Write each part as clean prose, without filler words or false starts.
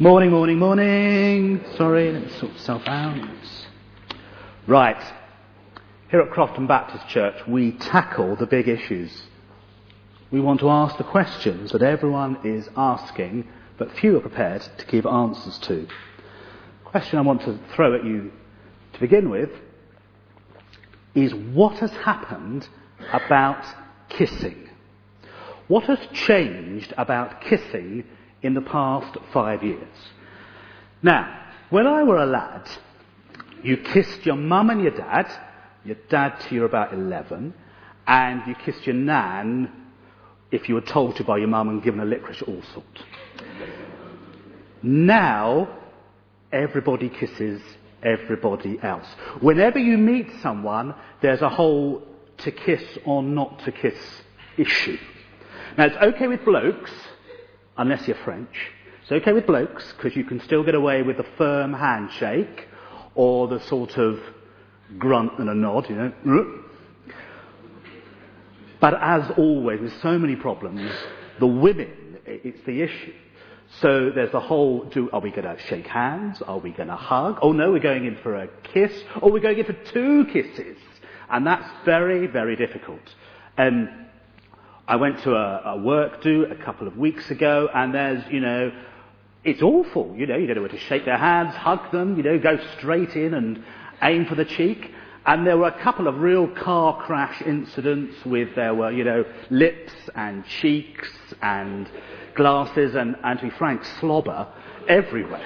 Morning, morning, morning. Sorry, let me sort myself out. Right. Here at Crofton Baptist Church, we tackle the big issues. We want to ask the questions that everyone is asking, but few are prepared to give answers to. The question I want to throw at you to begin with is, what has happened about kissing? What has changed about kissing in the past 5 years? Now, when I were a lad, you kissed your mum and your dad till you were about 11, and you kissed your nan if you were told to by your mum and given a licorice all sort. Now, everybody kisses everybody else. Whenever you meet someone, there's a whole to kiss or not to kiss issue. Now, it's okay with blokes, unless you're French. It's okay with blokes, because you can still get away with a firm handshake, or the sort of grunt and a nod, you know. But as always, with so many problems, the women, it's the issue. So there's the whole, are we going to shake hands? Are we going to hug? Oh no, we're going in for a kiss. Oh, we're going in for 2 kisses. And that's very, very difficult. I went to a work do a couple of weeks ago, and there's, it's awful. You don't know where to shake their hands, hug them, go straight in and aim for the cheek. And there were a couple of real car crash incidents with there were, lips and cheeks and glasses and to be frank, slobber everywhere.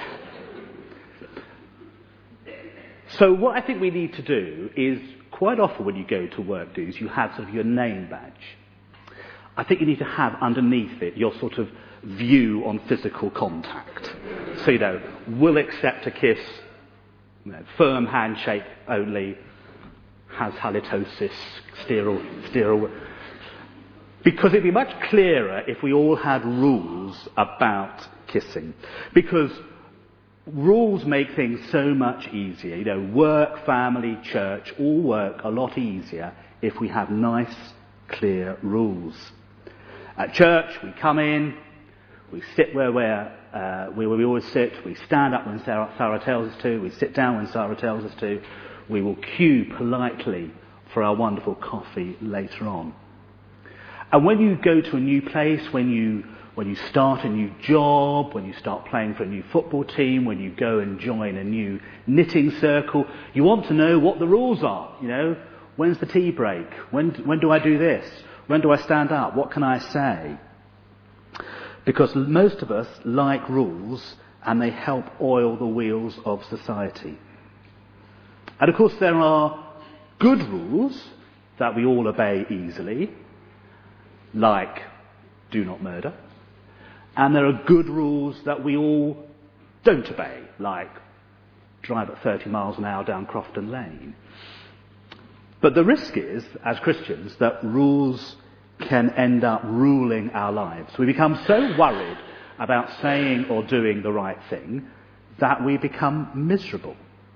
So what I think we need to do is, quite often when you go to work do's, you have sort of your name badge. I think you need to have underneath it your sort of view on physical contact. So, will accept a kiss, firm handshake only, has halitosis, sterile. Because it'd be much clearer if we all had rules about kissing. Because rules make things so much easier. Work, family, church, all work a lot easier if we have nice, clear rules. At church, we come in, we sit where we always sit, we stand up when Sarah tells us to, we sit down when Sarah tells us to, we will queue politely for our wonderful coffee later on. And when you go to a new place, when you start a new job, when you start playing for a new football team, when you go and join a new knitting circle, you want to know what the rules are. When's the tea break? When do I do this? When do I stand up? What can I say? Because most of us like rules, and they help oil the wheels of society. And of course there are good rules that we all obey easily, like do not murder. And there are good rules that we all don't obey, like drive at 30 miles an hour down Crofton Lane. But the risk is, as Christians, that rules can end up ruling our lives. We become so worried about saying or doing the right thing that we become miserable.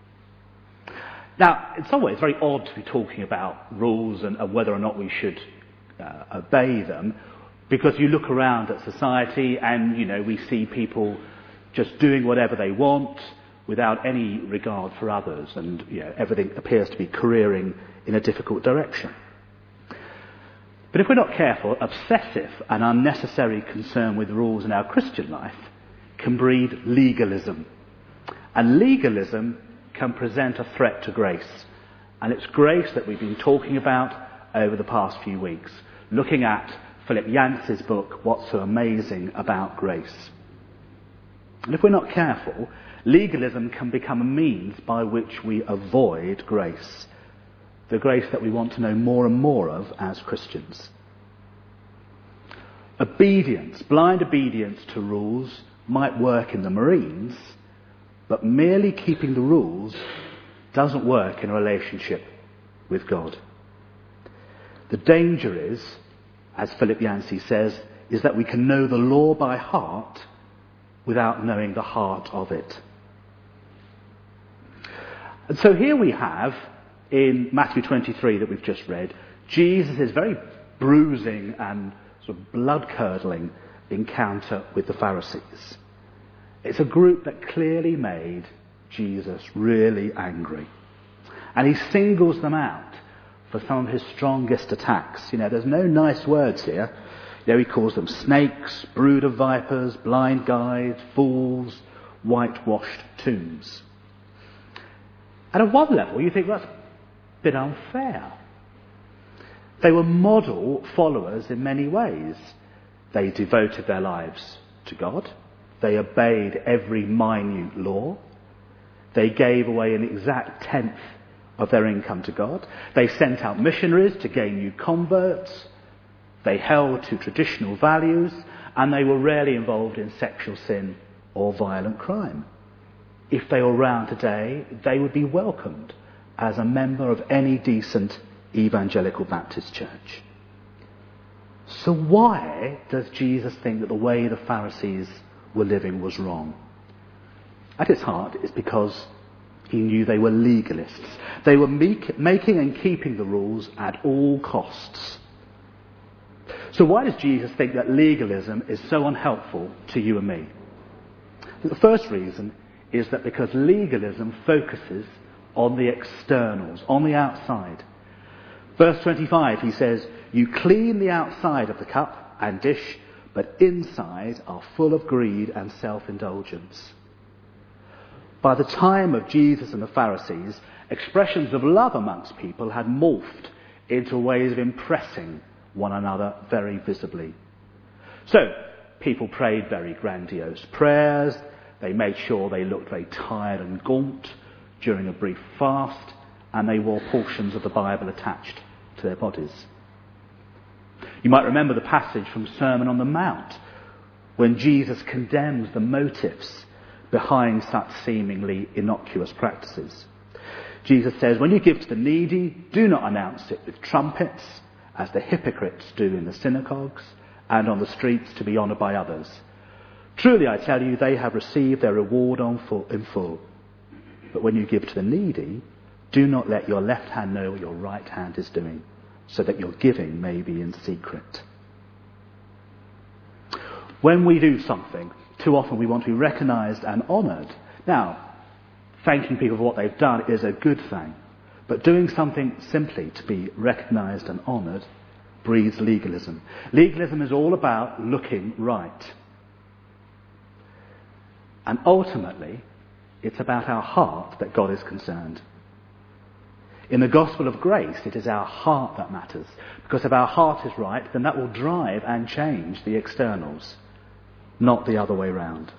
Now, in some ways, it's very odd to be talking about rules and whether or not we should obey them, because you look around at society and, we see people just doing whatever they want without any regard for others, and everything appears to be careering in a difficult direction. But if we're not careful, obsessive and unnecessary concern with rules in our Christian life can breed legalism. And legalism can present a threat to grace. And it's grace that we've been talking about over the past few weeks, looking at Philip Yancey's book, What's So Amazing About Grace. And if we're not careful, legalism can become a means by which we avoid grace. The grace that we want to know more and more of as Christians. Obedience, blind obedience to rules might work in the Marines, but merely keeping the rules doesn't work in a relationship with God. The danger is, as Philip Yancey says, is that we can know the law by heart without knowing the heart of it. And so here we have, in Matthew 23 that we've just read, Jesus' very bruising and sort of blood-curdling encounter with the Pharisees. It's a group that clearly made Jesus really angry. And he singles them out for some of his strongest attacks. There's no nice words here. He calls them snakes, brood of vipers, blind guides, fools, whitewashed tombs. And at one level, you think that's a bit unfair. They were model followers in many ways. They devoted their lives to God. They obeyed every minute law. They gave away an exact tenth of their income to God. They sent out missionaries to gain new converts. They held to traditional values, and they were rarely involved in sexual sin or violent crime. If they were around today, they would be welcomed as a member of any decent evangelical Baptist church. So why does Jesus think that the way the Pharisees were living was wrong? At its heart, it's because he knew they were legalists. They were making and keeping the rules at all costs. So why does Jesus think that legalism is so unhelpful to you and me? The first reason is that because legalism focuses on the externals, on the outside. Verse 25, he says, "You clean the outside of the cup and dish, but inside are full of greed and self-indulgence." By the time of Jesus and the Pharisees, expressions of love amongst people had morphed into ways of impressing one another very visibly. So, people prayed very grandiose prayers. They made sure they looked very tired and gaunt during a brief fast, and they wore portions of the Bible attached to their bodies. You might remember the passage from Sermon on the Mount, when Jesus condemns the motives behind such seemingly innocuous practices. Jesus says, "When you give to the needy, do not announce it with trumpets, as the hypocrites do in the synagogues and on the streets to be honoured by others. Truly, I tell you, they have received their reward in full. But when you give to the needy, do not let your left hand know what your right hand is doing, so that your giving may be in secret." When we do something, too often we want to be recognised and honoured. Now, thanking people for what they've done is a good thing, but doing something simply to be recognised and honoured breeds legalism. Legalism is all about looking right. And ultimately, it's about our heart that God is concerned. In the gospel of grace, it is our heart that matters, because if our heart is right, then that will drive and change the externals, not the other way round.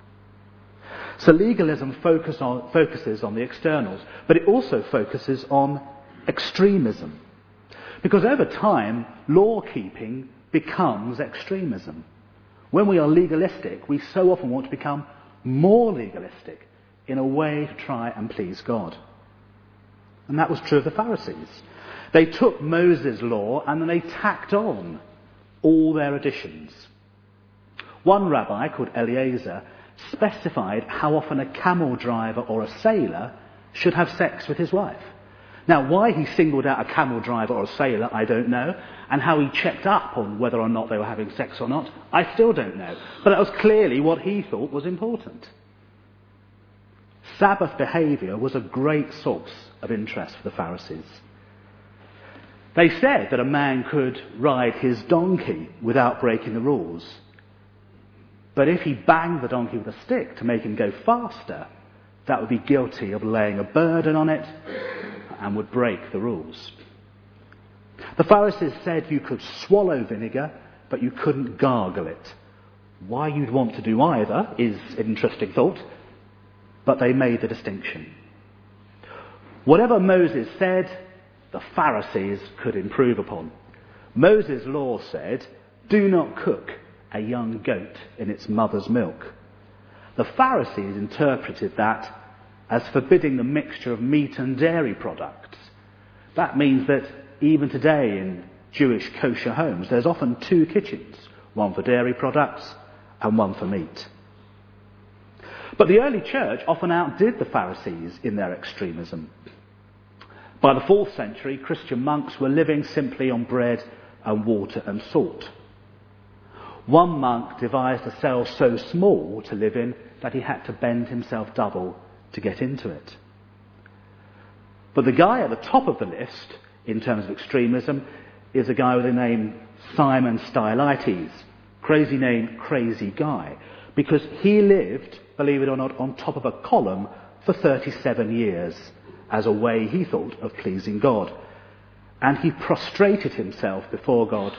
So legalism focuses on the externals, but it also focuses on extremism. Because over time, law-keeping becomes extremism. When we are legalistic, we so often want to become more legalistic in a way to try and please God. And that was true of the Pharisees. They took Moses' law and then they tacked on all their additions. One rabbi called Eliezer specified how often a camel driver or a sailor should have sex with his wife. Now, why he singled out a camel driver or a sailor, I don't know, and how he checked up on whether or not they were having sex or not, I still don't know. But that was clearly what he thought was important. Sabbath behaviour was a great source of interest for the Pharisees. They said that a man could ride his donkey without breaking the rules. But if he banged the donkey with a stick to make him go faster, that would be guilty of laying a burden on it and would break the rules. The Pharisees said you could swallow vinegar, but you couldn't gargle it. Why you'd want to do either is an interesting thought, but they made the distinction. Whatever Moses said, the Pharisees could improve upon. Moses' law said, "Do not cook a young goat in its mother's milk." The Pharisees interpreted that as forbidding the mixture of meat and dairy products. That means that even today in Jewish kosher homes, there's often two kitchens, one for dairy products and one for meat. But the early church often outdid the Pharisees in their extremism. By the 4th century, Christian monks were living simply on bread and water and salt. One monk devised a cell so small to live in that he had to bend himself double to get into it. But the guy at the top of the list, in terms of extremism, is a guy with the name Simon Stylites. Crazy name, crazy guy. Because he lived, believe it or not, on top of a column for 37 years as a way, he thought, of pleasing God. And he prostrated himself before God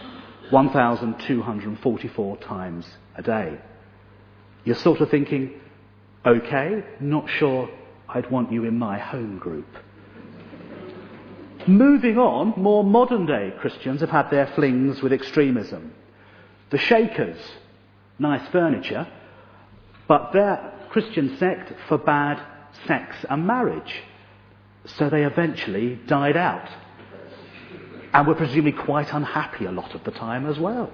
1,244 times a day. You're sort of thinking, okay, not sure I'd want you in my home group. Moving on, more modern day Christians have had their flings with extremism. The Shakers, nice furniture, but their Christian sect forbade sex and marriage. So they eventually died out. And were presumably quite unhappy a lot of the time as well.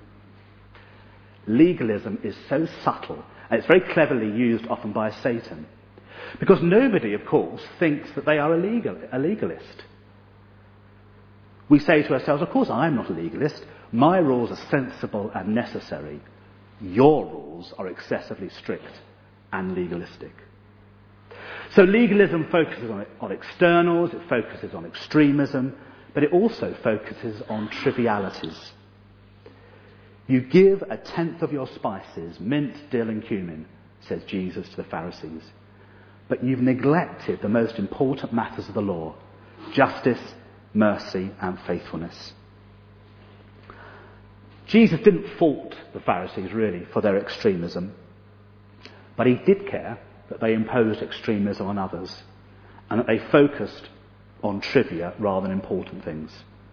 Legalism is so subtle, and it's very cleverly used often by Satan. Because nobody, of course, thinks that they are a legalist. We say to ourselves, of course I'm not a legalist. My rules are sensible and necessary. Your rules are excessively strict and legalistic. So legalism focuses on externals, it focuses on extremism, but it also focuses on trivialities. You give a tenth of your spices, mint, dill and cumin, says Jesus to the Pharisees, but you've neglected the most important matters of the law, justice, mercy and faithfulness. Jesus didn't fault the Pharisees really for their extremism, but he did care that they imposed extremism on others and that they focused on trivia rather than important things.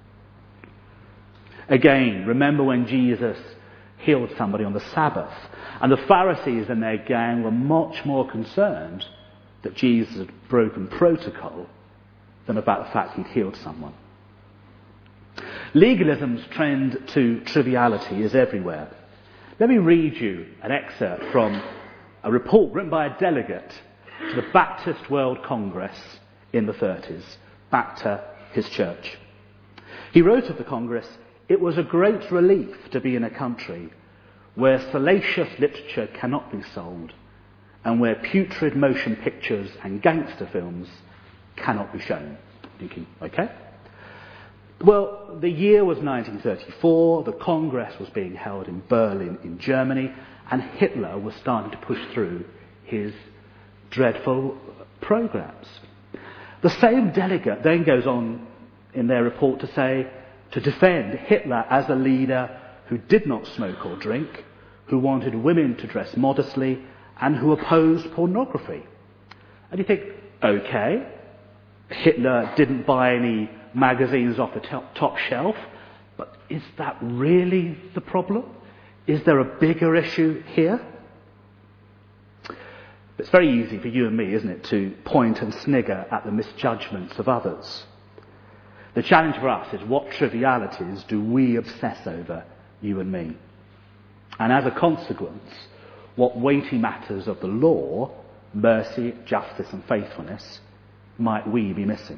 Again, remember when Jesus healed somebody on the Sabbath, and the Pharisees and their gang were much more concerned that Jesus had broken protocol than about the fact he'd healed someone. Legalism's trend to triviality is everywhere. Let me read you an excerpt from a report written by a delegate to the Baptist World Congress in the 30s, back to his church. He wrote of the Congress, "It was a great relief to be in a country where salacious literature cannot be sold and where putrid motion pictures and gangster films cannot be shown." Thinking, okay. Well, the year was 1934, the Congress was being held in Berlin in Germany, and Hitler was starting to push through his dreadful programs. The same delegate then goes on in their report to say, to defend Hitler as a leader who did not smoke or drink, who wanted women to dress modestly, and who opposed pornography. And you think, okay, Hitler didn't buy any magazines off the top shelf, but is that really the problem? Is there a bigger issue here? It's very easy for you and me, isn't it, to point and snigger at the misjudgments of others. The challenge for us is what trivialities do we obsess over, you and me? And as a consequence, what weighty matters of the law, mercy, justice and faithfulness, might we be missing?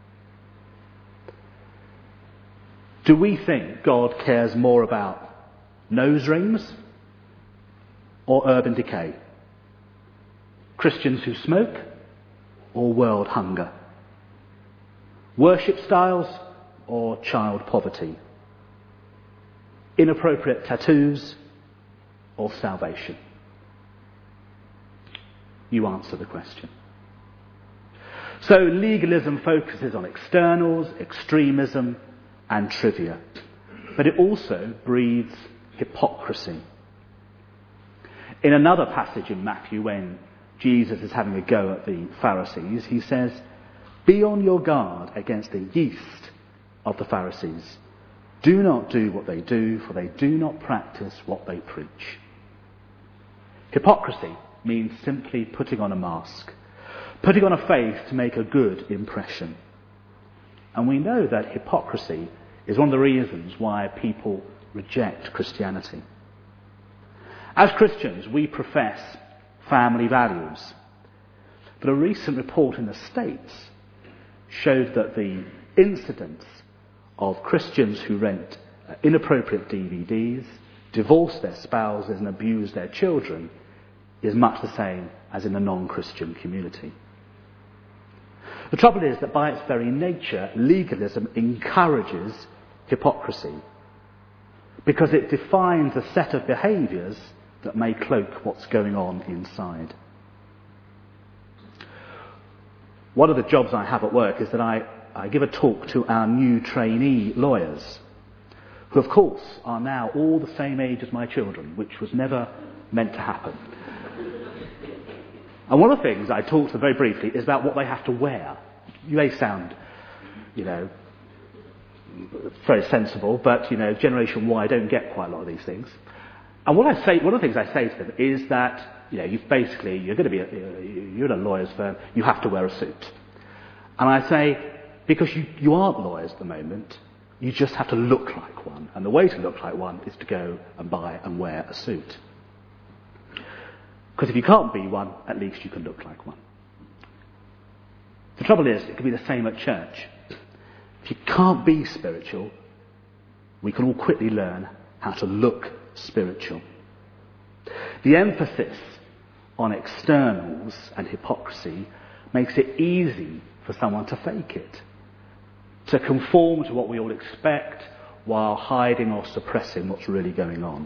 Do we think God cares more about nose rings or urban decay? Christians who smoke or world hunger? Worship styles or child poverty? Inappropriate tattoos or salvation? You answer the question. So legalism focuses on externals, extremism and trivia. But it also breeds hypocrisy. In another passage in Matthew, when Jesus is having a go at the Pharisees, he says, "Be on your guard against the yeast of the Pharisees. Do not do what they do, for they do not practice what they preach." Hypocrisy means simply putting on a mask, putting on a face to make a good impression. And we know that hypocrisy is one of the reasons why people reject Christianity. As Christians, we profess family values. But a recent report in the States showed that the incidence of Christians who rent inappropriate DVDs, divorce their spouses and abuse their children is much the same as in the non-Christian community. The trouble is that by its very nature, legalism encourages hypocrisy because it defines a set of behaviours that may cloak what's going on inside. One of the jobs I have at work is that I give a talk to our new trainee lawyers, who of course are now all the same age as my children, which was never meant to happen. And one of the things I talk to them very briefly is about what they have to wear. You may sound, very sensible, but, Generation Y don't get quite a lot of these things. And one of the things I say to them is that, you're in a lawyer's firm, you have to wear a suit. And I say, because you aren't lawyers at the moment, you just have to look like one. And the way to look like one is to go and buy and wear a suit. Because if you can't be one, at least you can look like one. The trouble is, it can be the same at church. If you can't be spiritual, we can all quickly learn how to look spiritual. The emphasis on externals and hypocrisy makes it easy for someone to fake it, to conform to what we all expect while hiding or suppressing what's really going on.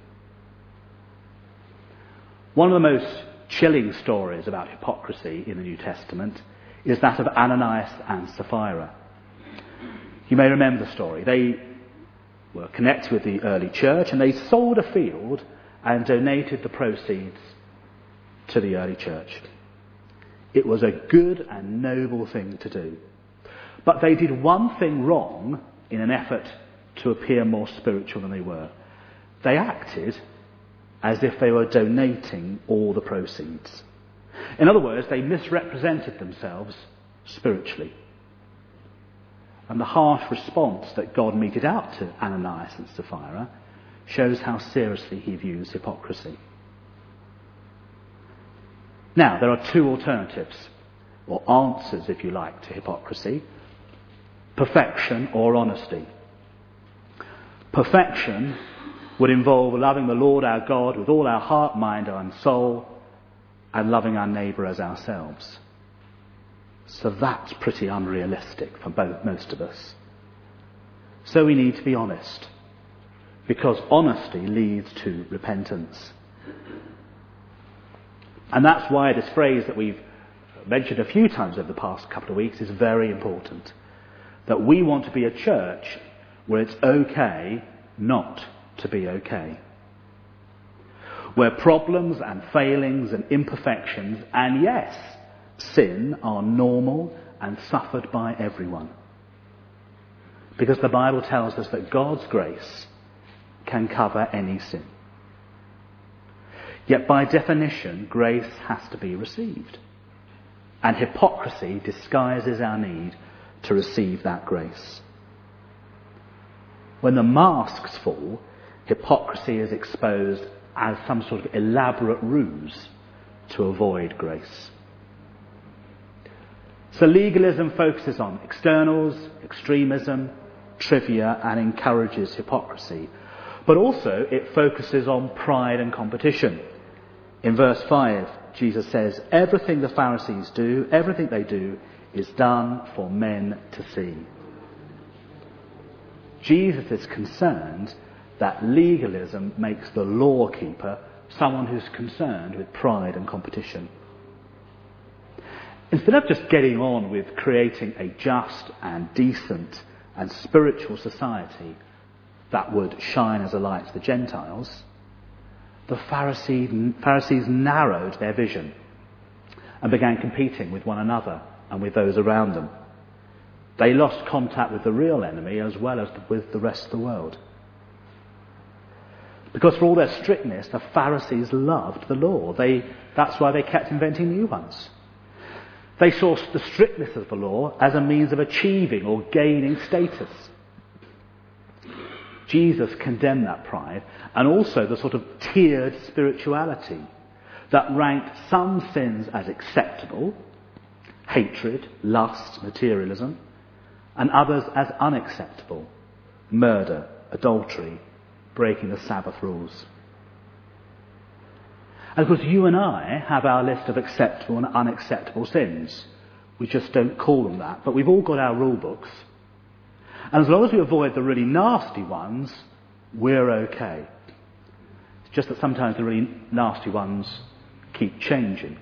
One of the most chilling stories about hypocrisy in the New Testament is that of Ananias and Sapphira. You may remember the story. They were connected with the early church and they sold a field and donated the proceeds to the early church. It was a good and noble thing to do. But they did one thing wrong in an effort to appear more spiritual than they were. They acted as if they were donating all the proceeds. In other words, they misrepresented themselves spiritually. And the harsh response that God meted out to Ananias and Sapphira shows how seriously he views hypocrisy. Now, there are two alternatives, or answers, if you like, to hypocrisy: perfection or honesty. Perfection would involve loving the Lord our God with all our heart, mind and soul, and loving our neighbour as ourselves. So that's pretty unrealistic for most of us. So we need to be honest, because honesty leads to repentance. And that's why this phrase that we've mentioned a few times over the past couple of weeks is very important. That we want to be a church where it's okay not to be okay. Where problems and failings and imperfections and, yes, sin are normal and suffered by everyone. Because the Bible tells us that God's grace can cover any sin. Yet by definition, grace has to be received. And hypocrisy disguises our need to receive that grace. When the masks fall, hypocrisy is exposed as some sort of elaborate ruse to avoid grace. So legalism focuses on externals, extremism, trivia, and encourages hypocrisy. But also it focuses on pride and competition. In verse 5, Jesus says, everything the Pharisees do, everything they do, is done for men to see. Jesus is concerned that legalism makes the law keeper someone who's concerned with pride and competition. Instead of just getting on with creating a just and decent and spiritual society that would shine as a light to the Gentiles, the Pharisees narrowed their vision and began competing with one another and with those around them. They lost contact with the real enemy as well as with the rest of the world. Because for all their strictness, the Pharisees loved the law. That's why they kept inventing new ones. They saw the strictness of the law as a means of achieving or gaining status. Jesus condemned that pride and also the sort of tiered spirituality that ranked some sins as acceptable, hatred, lust, materialism, and others as unacceptable, murder, adultery, breaking the Sabbath rules. And of course you and I have our list of acceptable and unacceptable sins. We just don't call them that, but we've all got our rule books. And as long as we avoid the really nasty ones, we're okay. It's just that sometimes the really nasty ones keep changing.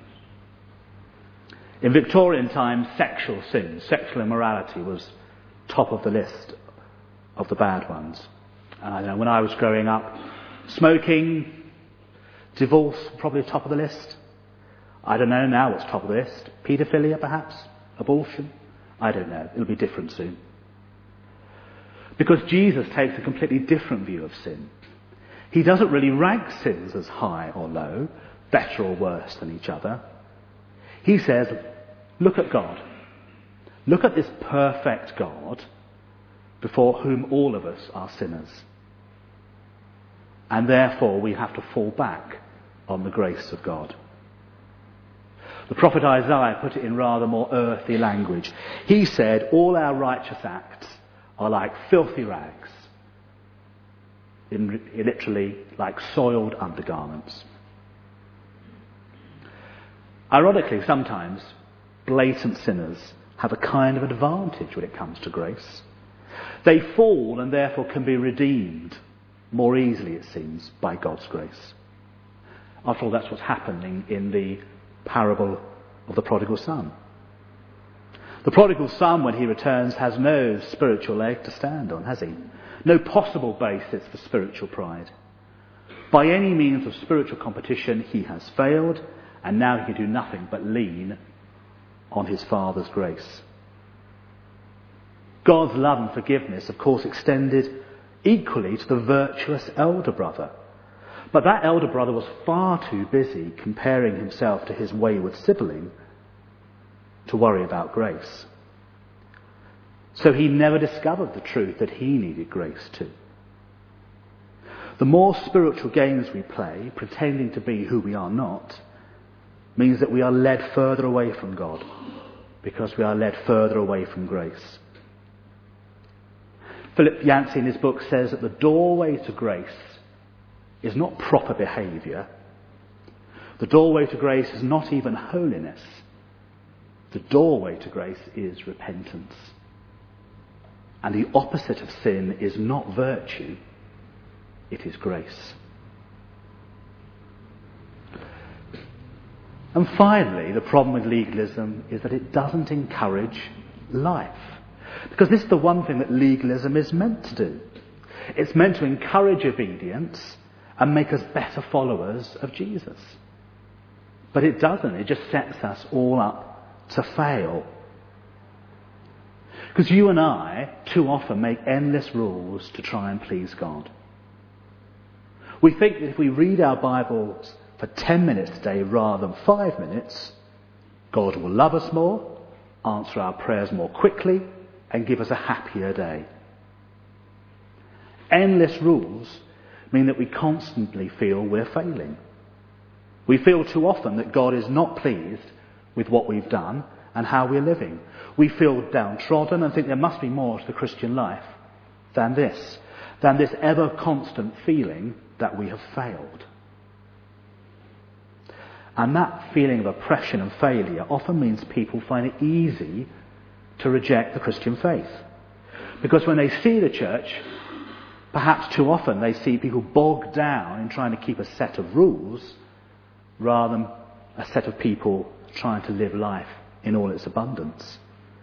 In Victorian times, sexual sins, sexual immorality was top of the list of the bad ones. And I know when I was growing up, smoking, divorce, probably top of the list. I don't know now what's top of the list. Paedophilia, perhaps? Abortion? I don't know. It'll be different soon. Because Jesus takes a completely different view of sin. He doesn't really rank sins as high or low, better or worse than each other. He says, look at God. Look at this perfect God before whom all of us are sinners. And therefore we have to fall back on the grace of God. The prophet Isaiah put it in rather more earthy language. He said, all our righteous acts are like filthy rags, literally like soiled undergarments. Ironically, sometimes blatant sinners have a kind of advantage when it comes to grace. They fall and therefore can be redeemed more easily, it seems, by God's grace. After all, that's what's happening in the parable of the prodigal son. The prodigal son, when he returns, has no spiritual leg to stand on, has he? No possible basis for spiritual pride. By any means of spiritual competition, he has failed, and now he can do nothing but lean on his Father's grace. God's love and forgiveness, of course, extended equally to the virtuous elder brother. But that elder brother was far too busy comparing himself to his wayward sibling to worry about grace. So he never discovered the truth that he needed grace too. The more spiritual games we play, pretending to be who we are not, means that we are led further away from God, because we are led further away from grace. Philip Yancey in his book says that the doorway to grace is not proper behaviour. The doorway to grace is not even holiness. The doorway to grace is repentance. And the opposite of sin is not virtue, it is grace. And finally, the problem with legalism is that it doesn't encourage life. Because this is the one thing that legalism is meant to do. It's meant to encourage obedience and make us better followers of Jesus. But it doesn't. It just sets us all up to fail. Because you and I too often make endless rules to try and please God. We think that if we read our Bibles for 10 minutes a day rather than 5 minutes, God will love us more, answer our prayers more quickly, and give us a happier day. Endless rules mean that we constantly feel we're failing. We feel too often that God is not pleased with what we've done and how we're living. We feel downtrodden and think there must be more to the Christian life than this ever constant feeling that we have failed. And that feeling of oppression and failure often means people find it easy to reject the Christian faith. Because when they see the church, perhaps too often they see people bogged down in trying to keep a set of rules rather than a set of people trying to live life in all its abundance.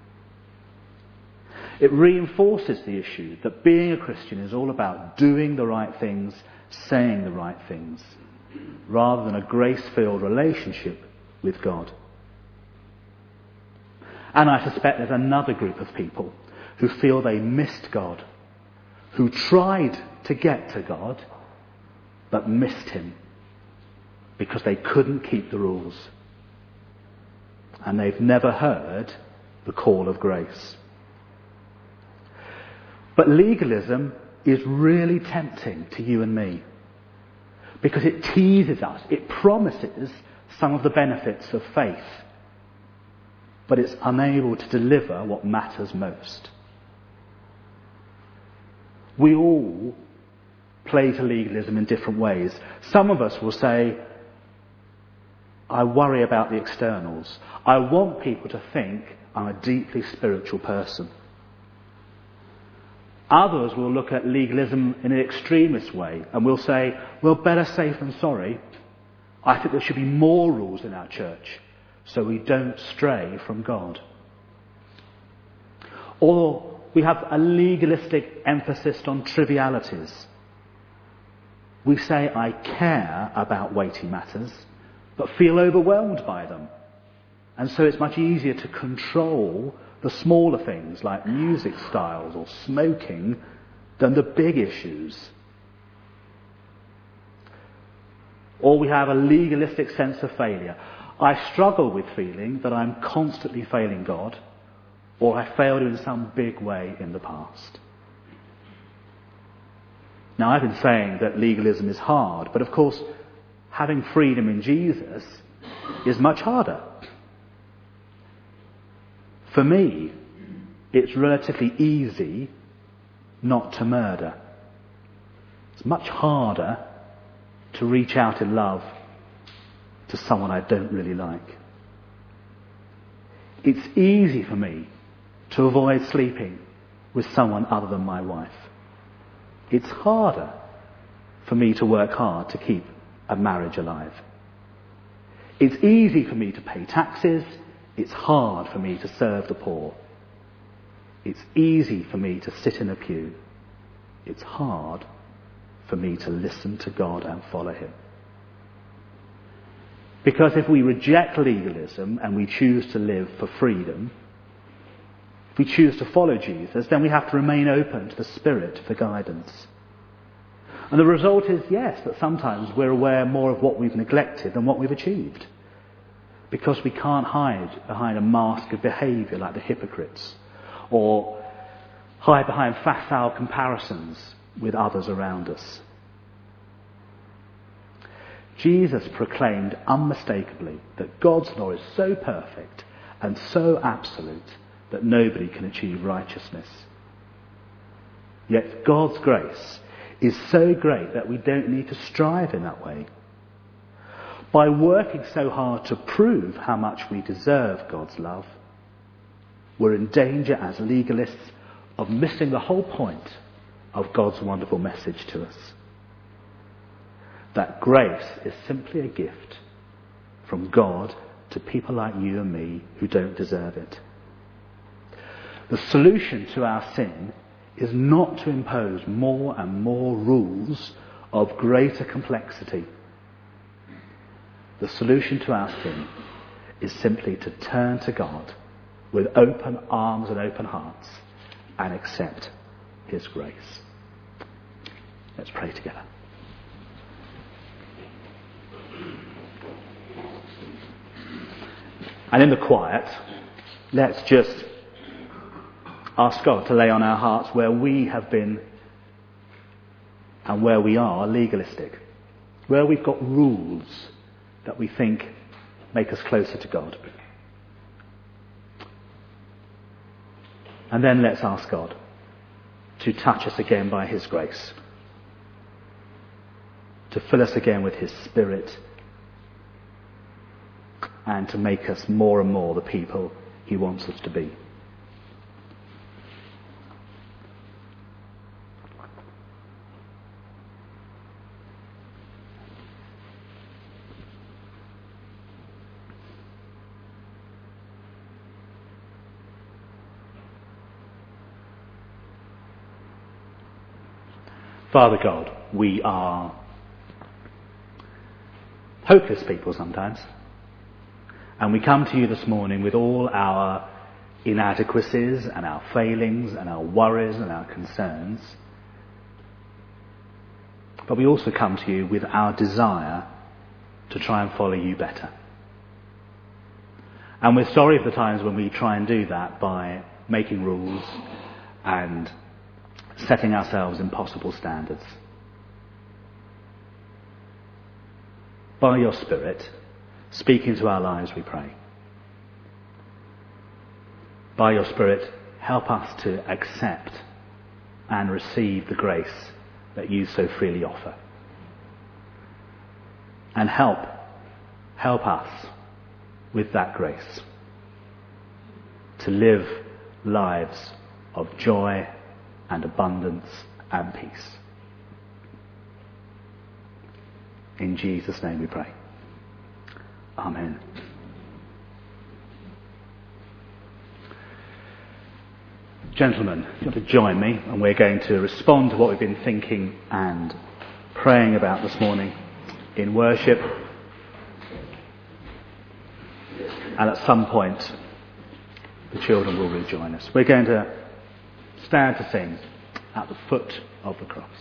It reinforces the issue that being a Christian is all about doing the right things, saying the right things, rather than a grace-filled relationship with God. And I suspect there's another group of people who feel they missed God, who tried to get to God, but missed him because they couldn't keep the rules. And they've never heard the call of grace. But legalism is really tempting to you and me because it teases us, it promises some of the benefits of faith, but it's unable to deliver what matters most. We all play to legalism in different ways. Some of us will say, I worry about the externals. I want people to think I'm a deeply spiritual person. Others will look at legalism in an extremist way and will say, well, better safe than sorry. I think there should be more rules in our church so we don't stray from God. Or we have a legalistic emphasis on trivialities. We say, I care about weighty matters, but feel overwhelmed by them. And so it's much easier to control the smaller things like music styles or smoking than the big issues. Or we have a legalistic sense of failure. I struggle with feeling that I'm constantly failing God, or I failed in some big way in the past. Now, I've been saying that legalism is hard, but of course, having freedom in Jesus is much harder. For me, it's relatively easy not to murder. It's much harder to reach out in love to someone I don't really like. It's easy for me to avoid sleeping with someone other than my wife. It's harder for me to work hard to keep a marriage alive. It's easy for me to pay taxes. It's hard for me to serve the poor. It's easy for me to sit in a pew. It's hard for me to listen to God and follow him. Because if we reject legalism and we choose to live for freedom, if we choose to follow Jesus, then we have to remain open to the Spirit for guidance. And the result is, yes, that sometimes we're aware more of what we've neglected than what we've achieved. Because we can't hide behind a mask of behaviour like the hypocrites, or hide behind facile comparisons with others around us. Jesus proclaimed unmistakably that God's law is so perfect and so absolute that nobody can achieve righteousness. Yet God's grace is so great that we don't need to strive in that way. By working so hard to prove how much we deserve God's love, we're in danger as legalists of missing the whole point of God's wonderful message to us. That grace is simply a gift from God to people like you and me who don't deserve it. The solution to our sin is not to impose more and more rules of greater complexity. The solution to our sin is simply to turn to God with open arms and open hearts and accept his grace. Let's pray together. And in the quiet, let's just ask God to lay on our hearts where we have been and where we are legalistic, where we've got rules that we think make us closer to God. And then let's ask God to touch us again by his grace, to fill us again with his Spirit, and to make us more and more the people he wants us to be. Father God, we are hopeless people sometimes. And we come to you this morning with all our inadequacies and our failings and our worries and our concerns. But we also come to you with our desire to try and follow you better. And we're sorry for the times when we try and do that by making rules and setting ourselves impossible standards. By your Spirit, speak into our lives, we pray. By your Spirit, help us to accept and receive the grace that you so freely offer. And help help us with that grace to live lives of joy and abundance and peace. In Jesus' name we pray. Amen. Gentlemen, if you want to join me, and we're going to respond to what we've been thinking and praying about this morning in worship. And at some point, the children will rejoin us. We're going to stand to sing at the foot of the cross.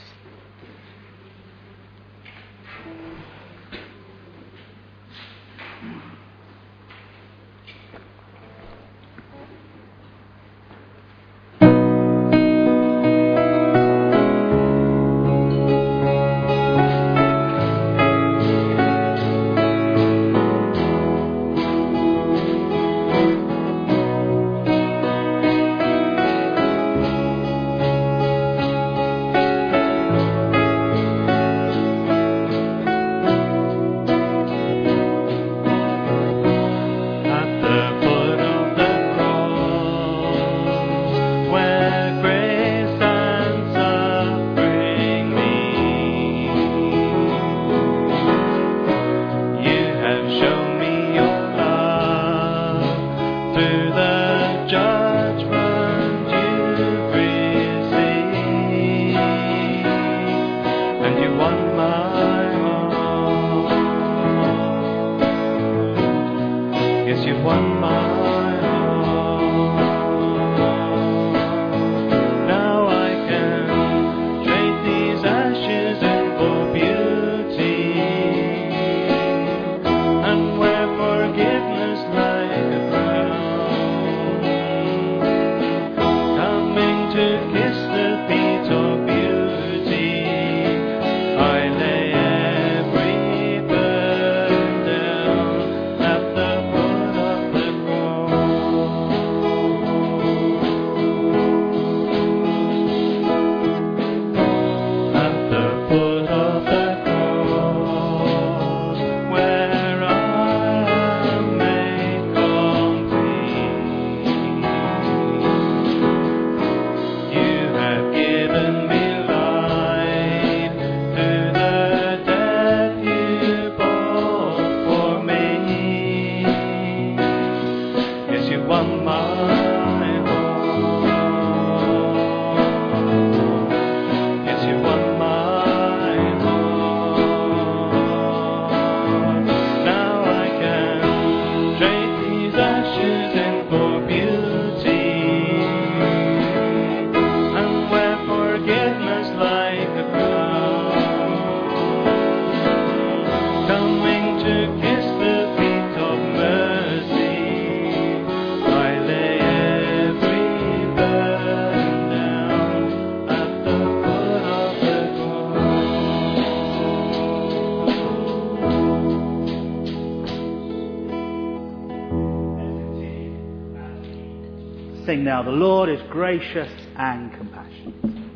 Sing now, the Lord is gracious and compassionate,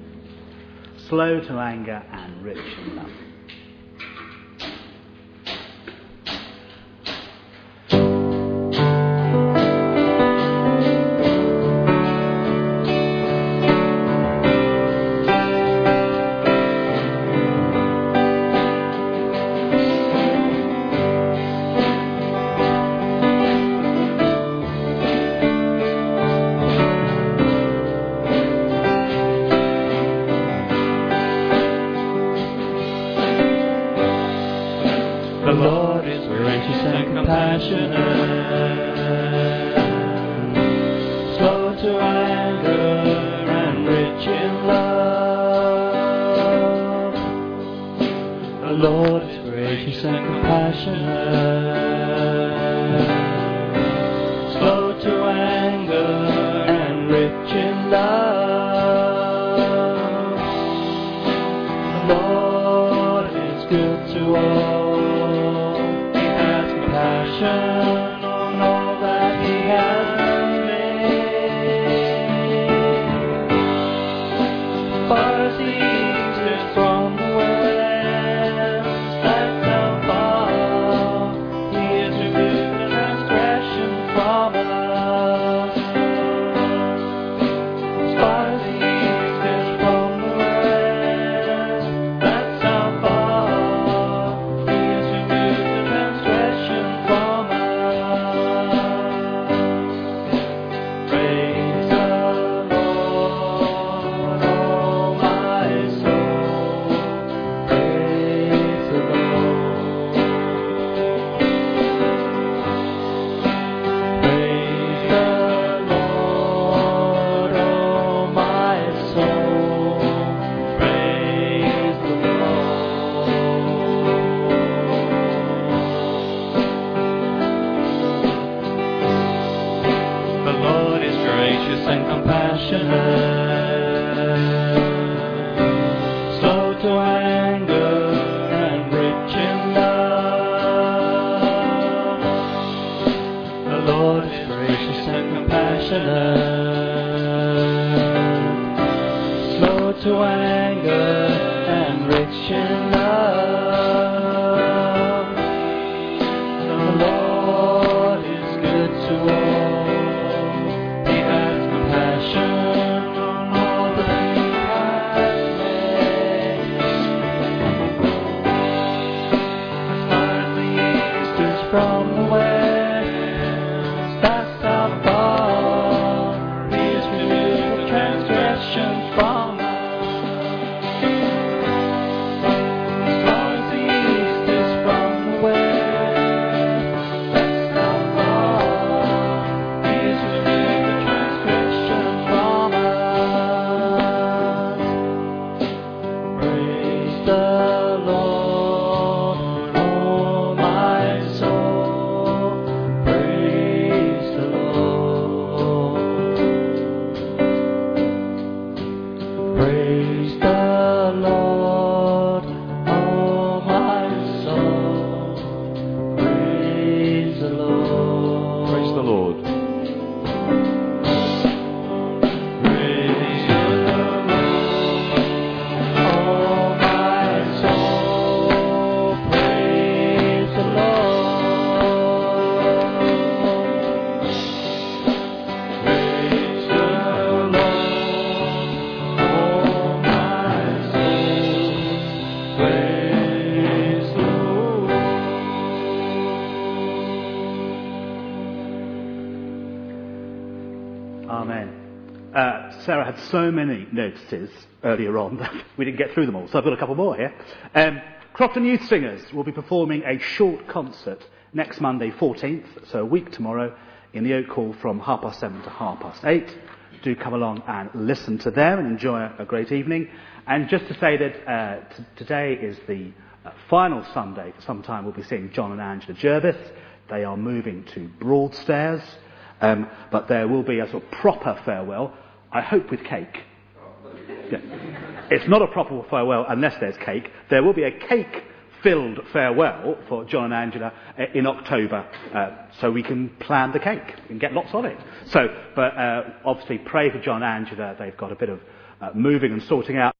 slow to anger and rich in love. The Lord is gracious and compassionate, slow to anger and rich in love. The Lord is gracious and compassionate, slow to anger and rich in love. The Lord is good to all. On all that He has made. Far as the east is from the west, that's how far He to anger and rich in love. The Lord is good to all. He has compassion on all that He has made. As far as the east is from the west, that's how far He has removed the transgressions from us. As far as the east is from the west, that's how far He has removed the transgressions from us. Praise the Lord, oh my soul. Praise the Lord. Praise the Lord, oh my soul. Praise the Lord. Praise the Lord. Praise the Lord, oh my soul. Praise the Lord. Praise the Lord, oh my soul. Praise the Lord. Amen. Sarah had so many notices earlier on that we didn't get through them all, so I've got a couple more here. Crofton Youth Singers will be performing a short concert next Monday 14th, so a week tomorrow, in the Oak Hall from 7:30 to 8:30. Do come along and listen to them and enjoy a great evening. And just to say that today is the final Sunday for some time we'll be seeing John and Angela Jervis. They are moving to Broadstairs, but there will be a sort of proper farewell, I hope with cake. Yeah. It's not a proper farewell unless there's cake. There will be a cake-filled farewell for John and Angela in October, so we can plan the cake and get lots of it. So, but obviously pray for John and Angela. They've got a bit of moving and sorting out.